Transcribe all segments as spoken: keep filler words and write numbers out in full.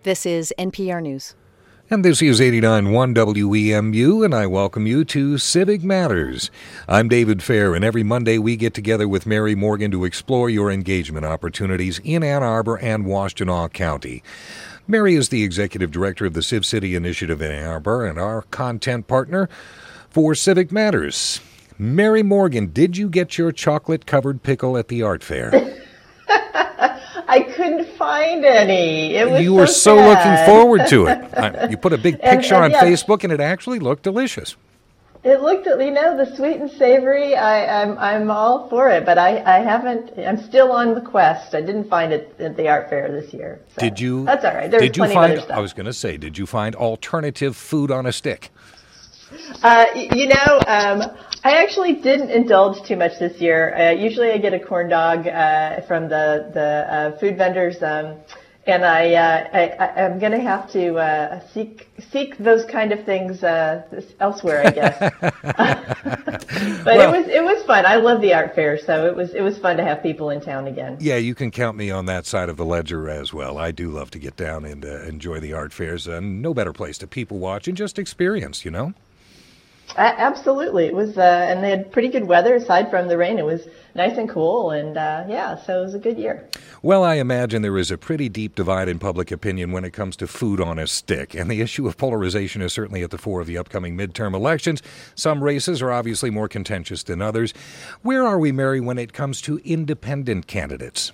This is N P R News. And this is eighty-nine point one W E M U, and I welcome you to Civic Matters. I'm David Fair, and every Monday we get together with Mary Morgan to explore your engagement opportunities in Ann Arbor and Washtenaw County. Mary is the Executive Director of the Civ City Initiative in Ann Arbor and our content partner for Civic Matters. Mary Morgan, did you get your chocolate-covered pickle at the art fair? I couldn't find any. It was you were so, so looking forward to it. I, you put a big picture and, and, on yeah, Facebook, and it actually looked delicious. It looked, you know, the sweet and savory. I, I'm, I'm all for it, but I, I haven't. I'm still on the quest. I didn't find it at the art fair this year. So did you? That's all right. There's did you plenty find? of other stuff. I was going to say, did you find alternative food on a stick? Uh, you know, um, I actually didn't indulge too much this year. Uh, usually I get a corn dog uh, from the, the uh, food vendors, um, and I, uh, I, I'm going to have to uh, seek seek those kind of things uh, elsewhere, I guess. But well, it was it was fun. I love the art fair, so it was it was fun to have people in town again. Yeah, you can count me on that side of the ledger as well. I do love to get down and uh, enjoy the art fairs. Uh, no better place to people watch and just experience, you know? Uh, absolutely. It was, uh, and they had pretty good weather aside from the rain. It was nice and cool, and uh, yeah, so it was a good year. Well, I imagine there is a pretty deep divide in public opinion when it comes to food on a stick, and the issue of polarization is certainly at the fore of the upcoming midterm elections. Some races are obviously more contentious than others. Where are we, Mary, when it comes to independent candidates?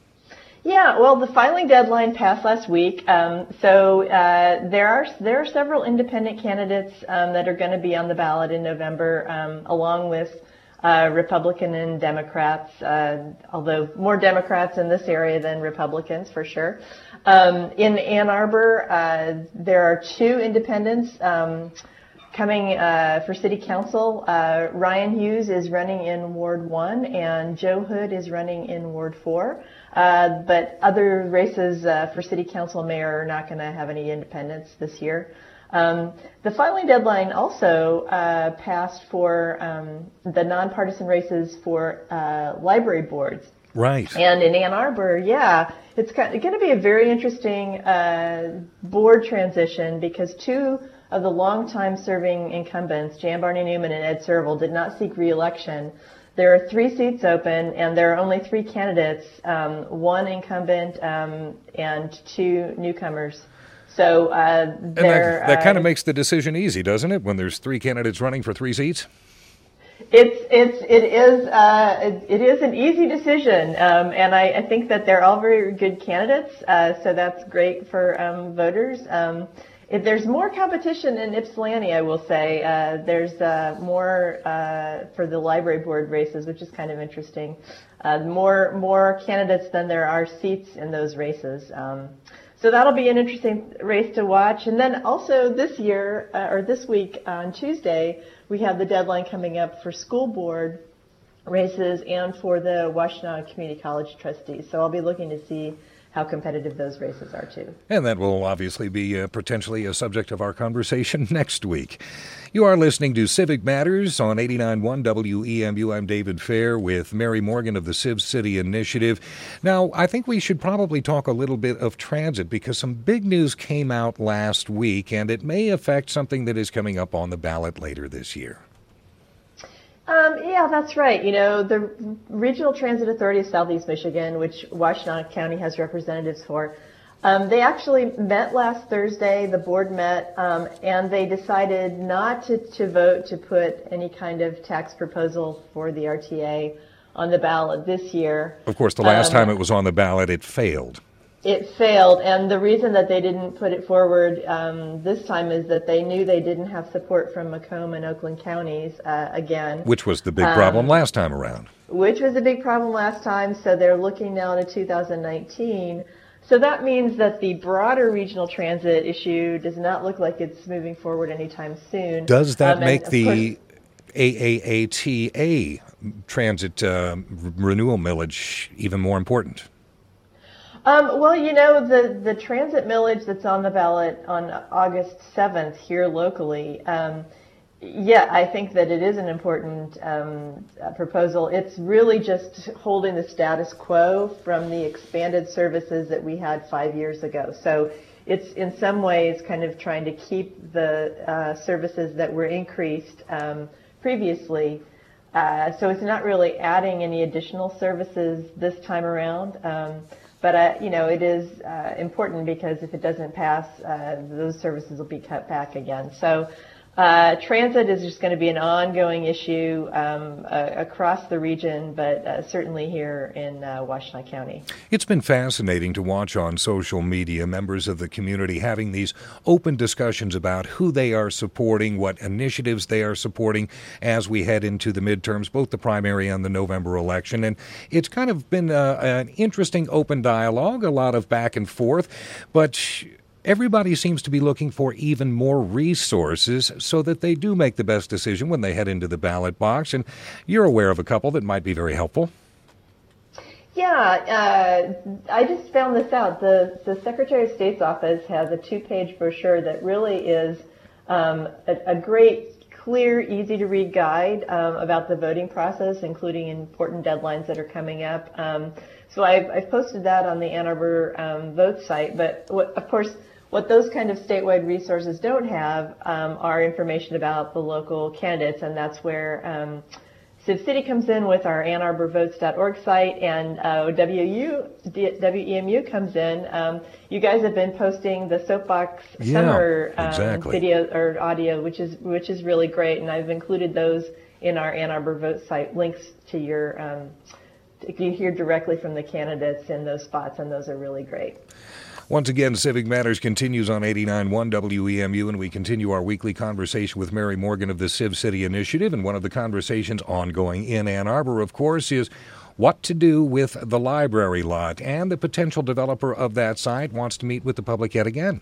Yeah, well, the filing deadline passed last week, um, so uh, there are there are several independent candidates um, that are going to be on the ballot in November, um, along with uh, Republican and Democrats. Uh, although more Democrats in this area than Republicans, for sure. Um, in Ann Arbor, uh, there are two independents um, coming uh, for City Council. Uh, Ryan Hughes is running in Ward One, and Joe Hood is running in Ward Four. Uh, but other races uh, for City Council and Mayor are not going to have any independents this year. Um, the filing deadline also uh, passed for um, the nonpartisan races for uh, library boards. Right. And in Ann Arbor, yeah, it's going to be a very interesting uh, board transition because two of the longtime serving incumbents, Jan Barney Newman and Ed Serval, did not seek re-election. There are three seats open, and there are only three candidates, um, one incumbent um, and two newcomers. So uh, and that, that uh, kind of makes the decision easy, doesn't it, when there's three candidates running for three seats? It's it's it is uh, it, it is an easy decision, um, and I, I think that they're all very good candidates. Uh, so that's great for um, voters. Um, If there's more competition in Ypsilanti, I will say. Uh, there's uh, more uh, for the library board races, which is kind of interesting. Uh, more more candidates than there are seats in those races. Um, so that'll be an interesting race to watch. And then also this year, uh, or this week on Tuesday, we have the deadline coming up for school board races and for the Washtenaw Community College trustees. So I'll be looking to see how competitive those races are, too. And that will obviously be uh, potentially a subject of our conversation next week. You are listening to Civic Matters on eighty-nine point one W E M U. I'm David Fair with Mary Morgan of the Civ City Initiative. Now, I think we should probably talk a little bit of transit because some big news came out last week, and it may affect something that is coming up on the ballot later this year. Um, yeah, that's right. You know, the Regional Transit Authority of Southeast Michigan, which Washtenaw County has representatives for, um, they actually met last Thursday. The board met, um, and they decided not to, to vote to put any kind of tax proposal for the R T A on the ballot this year. Of course, the last um, time it was on the ballot, it failed. It failed, and the reason that they didn't put it forward um, this time is that they knew they didn't have support from Macomb and Oakland counties uh, again. Which was the big problem um, last time around. Which was a big problem last time, so they're looking now to two thousand nineteen. So that means that the broader regional transit issue does not look like it's moving forward anytime soon. Does that um, make the course, A A A T A transit uh, renewal millage even more important? Um, well, you know, the, the transit millage that's on the ballot on August seventh here locally, um, yeah, I think that it is an important um, proposal. It's really just holding the status quo from the expanded services that we had five years ago. So it's in some ways kind of trying to keep the uh, services that were increased um, previously. Uh, so it's not really adding any additional services this time around. Um, but, uh, you know, it is uh, important because if it doesn't pass, uh, those services will be cut back again. So uh, transit is just going to be an ongoing issue um, uh, across the region, but uh, certainly here in uh, Washtenaw County. It's been fascinating to watch on social media members of the community having these open discussions about who they are supporting, what initiatives they are supporting as we head into the midterms, both the primary and the November election. And it's kind of been uh, an interesting open dialogue, a lot of back and forth, but everybody seems to be looking for even more resources so that they do make the best decision when they head into the ballot box. And you're aware of a couple that might be very helpful. Yeah, uh, I just found this out. The, the Secretary of State's office has a two-page brochure that really is um, a, a great, clear, easy-to-read guide um, about the voting process, including important deadlines that are coming up. Um, so I've, I've posted that on the Ann Arbor um, Vote site, but what, of course, what those kind of statewide resources don't have um, are information about the local candidates, and that's where um, Civ City comes in with our Ann Arbor Votes dot org site, and uh, W U, W E M U comes in. Um, you guys have been posting the Soapbox yeah, Summer um, exactly. video or audio, which is which is really great, and I've included those in our Ann Arbor Vote site. Links to your, um, you hear directly from the candidates in those spots, and those are really great. Once again, Civic Matters continues on eighty-nine point one W E M U, and we continue our weekly conversation with Mary Morgan of the Civ City Initiative. And one of the conversations ongoing in Ann Arbor, of course, is what to do with the library lot. And the potential developer of that site wants to meet with the public yet again.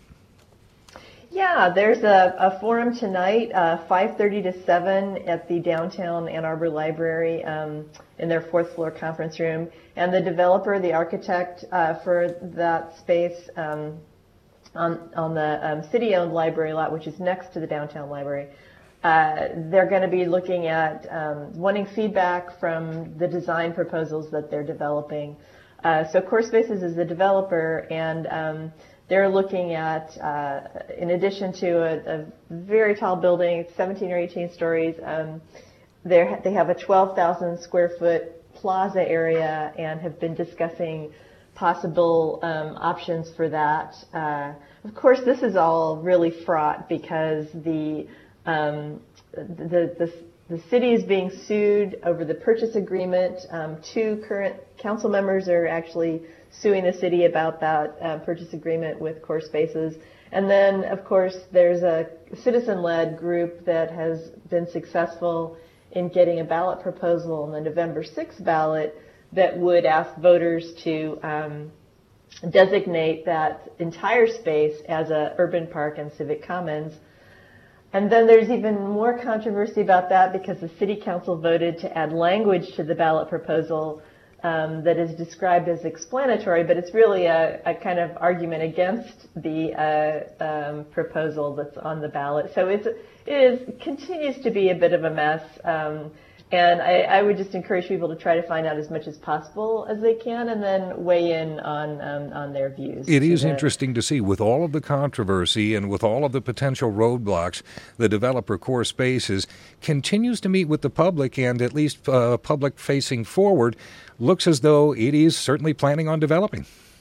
Yeah, there's a, a forum tonight, uh, five thirty to seven at the downtown Ann Arbor Library um, in their fourth floor conference room. And the developer, the architect uh, for that space um, on, on the um, city-owned library lot, which is next to the downtown library, uh, they're going to be looking at um, wanting feedback from the design proposals that they're developing. Uh, so CoreSpaces is the developer, and um, they're looking at, uh, in addition to a, a very tall building, seventeen or eighteen stories, um, they have a twelve thousand square foot plaza area and have been discussing possible um, options for that. Uh, of course, this is all really fraught because the, um, the, the, the city is being sued over the purchase agreement. Um, two current council members are actually suing the city about that uh, purchase agreement with CoreSpaces. And then, of course, there's a citizen-led group that has been successful in getting a ballot proposal on the November sixth ballot that would ask voters to um, designate that entire space as a urban park and civic commons. And then there's even more controversy about that because the city council voted to add language to the ballot proposal Um, that is described as explanatory, but it's really a, a kind of argument against the uh, um, proposal that's on the ballot. So it's, it is, continues to be a bit of a mess, um, and I, I would just encourage people to try to find out as much as possible as they can, and then weigh in on um, on their views. It is that. interesting to see, with all of the controversy and with all of the potential roadblocks, the developer CoreSpaces continues to meet with the public, and at least uh, public facing forward, looks as though it is certainly planning on developing.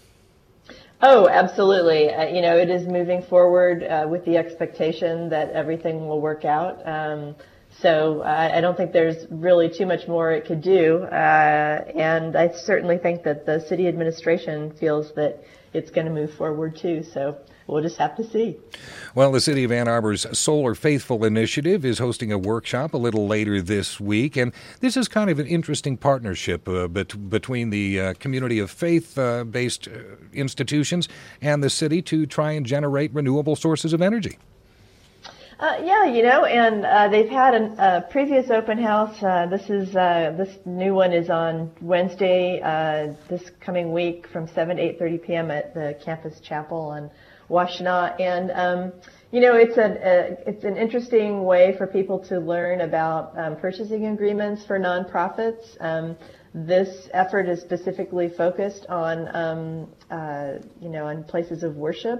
Oh, absolutely. Uh, you know, it is moving forward uh, with the expectation that everything will work out. Um, so uh, I don't think there's really too much more it could do. Uh, and I certainly think that the city administration feels that it's going to move forward too. So we'll just have to see. Well, the City of Ann Arbor's Solar Faithful Initiative is hosting a workshop a little later this week, and this is kind of an interesting partnership uh, bet- between the uh, community of faith-based uh, uh, institutions and the city to try and generate renewable sources of energy. Uh, yeah, you know, and uh, they've had a uh, previous open house. Uh, this is uh, this new one is on Wednesday, uh, this coming week, from seven to eight thirty p.m. at the campus chapel on Washtenaw. And um, you know, it's an a, it's an interesting way for people to learn about um, purchasing agreements for nonprofits. Um, this effort is specifically focused on um, uh, you know on places of worship.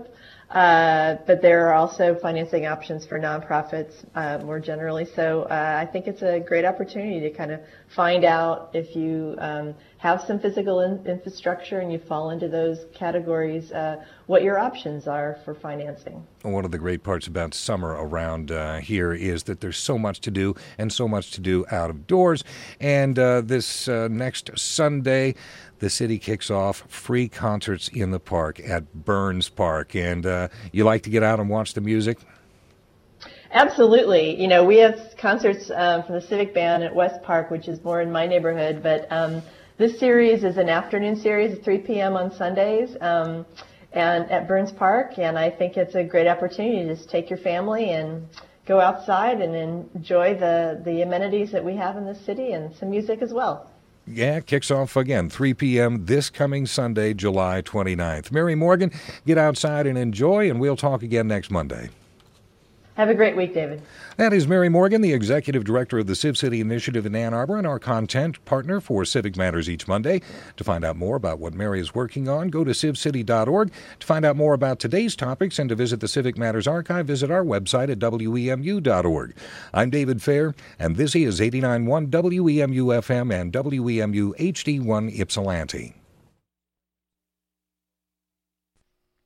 Uh, but there are also financing options for nonprofits uh, more generally. So uh, I think it's a great opportunity to kind of find out if you um, have some physical in- infrastructure and you fall into those categories, uh, what your options are for financing. One of the great parts about summer around uh, here is that there's so much to do and so much to do out of doors. And uh, this uh, next Sunday, the city kicks off free concerts in the park at Burns Park. And uh, you like to get out and watch the music? Absolutely. You know, we have concerts um, for the Civic Band at West Park, which is more in my neighborhood. But um, this series is an afternoon series at three p.m. on Sundays um, and at Burns Park. And I think it's a great opportunity to just take your family and go outside and enjoy the, the amenities that we have in the city and some music as well. Yeah, it kicks off again, three p.m. this coming Sunday, July twenty-ninth. Mary Morgan, get outside and enjoy, and we'll talk again next Monday. Have a great week, David. That is Mary Morgan, the Executive Director of the Civ City Initiative in Ann Arbor and our content partner for Civic Matters each Monday. To find out more about what Mary is working on, go to civ city dot org. To find out more about today's topics and to visit the Civic Matters archive, visit our website at w e m u dot org. I'm David Fair, and this is eighty-nine point one W E M U F M and W E M U H D one Ypsilanti.